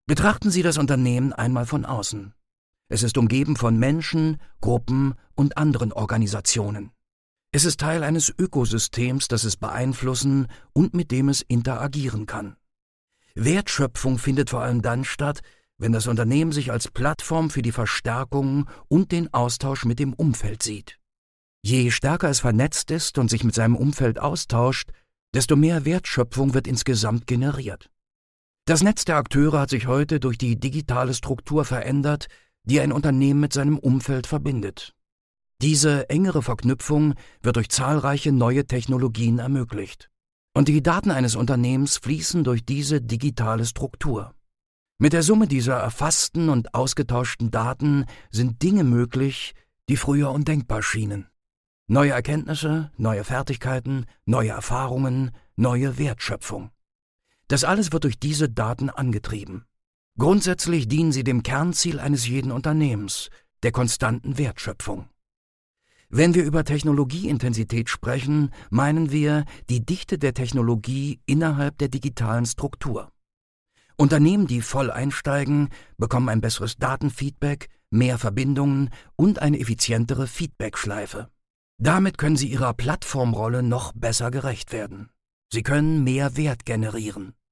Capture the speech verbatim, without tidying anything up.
Betrachten Sie das Unternehmen einmal von außen. Es ist umgeben von Menschen, Gruppen und anderen Organisationen. Es ist Teil eines Ökosystems, das es beeinflussen und mit dem es interagieren kann. Wertschöpfung findet vor allem dann statt, wenn das Unternehmen sich als Plattform für die Verstärkung und den Austausch mit dem Umfeld sieht. Je stärker es vernetzt ist und sich mit seinem Umfeld austauscht, desto mehr Wertschöpfung wird insgesamt generiert. Das Netz der Akteure hat sich heute durch die digitale Struktur verändert, die ein Unternehmen mit seinem Umfeld verbindet. Diese engere Verknüpfung wird durch zahlreiche neue Technologien ermöglicht. Und die Daten eines Unternehmens fließen durch diese digitale Struktur. Mit der Summe dieser erfassten und ausgetauschten Daten sind Dinge möglich, die früher undenkbar schienen. Neue Erkenntnisse, neue Fertigkeiten, neue Erfahrungen, neue Wertschöpfung. Das alles wird durch diese Daten angetrieben. Grundsätzlich dienen sie dem Kernziel eines jeden Unternehmens, der konstanten Wertschöpfung. Wenn wir über Technologieintensität sprechen, meinen wir die Dichte der Technologie innerhalb der digitalen Struktur. Unternehmen, die voll einsteigen, bekommen ein besseres Datenfeedback, mehr Verbindungen und eine effizientere Feedbackschleife. Damit können sie ihrer Plattformrolle noch besser gerecht werden. Sie können mehr Wert generieren.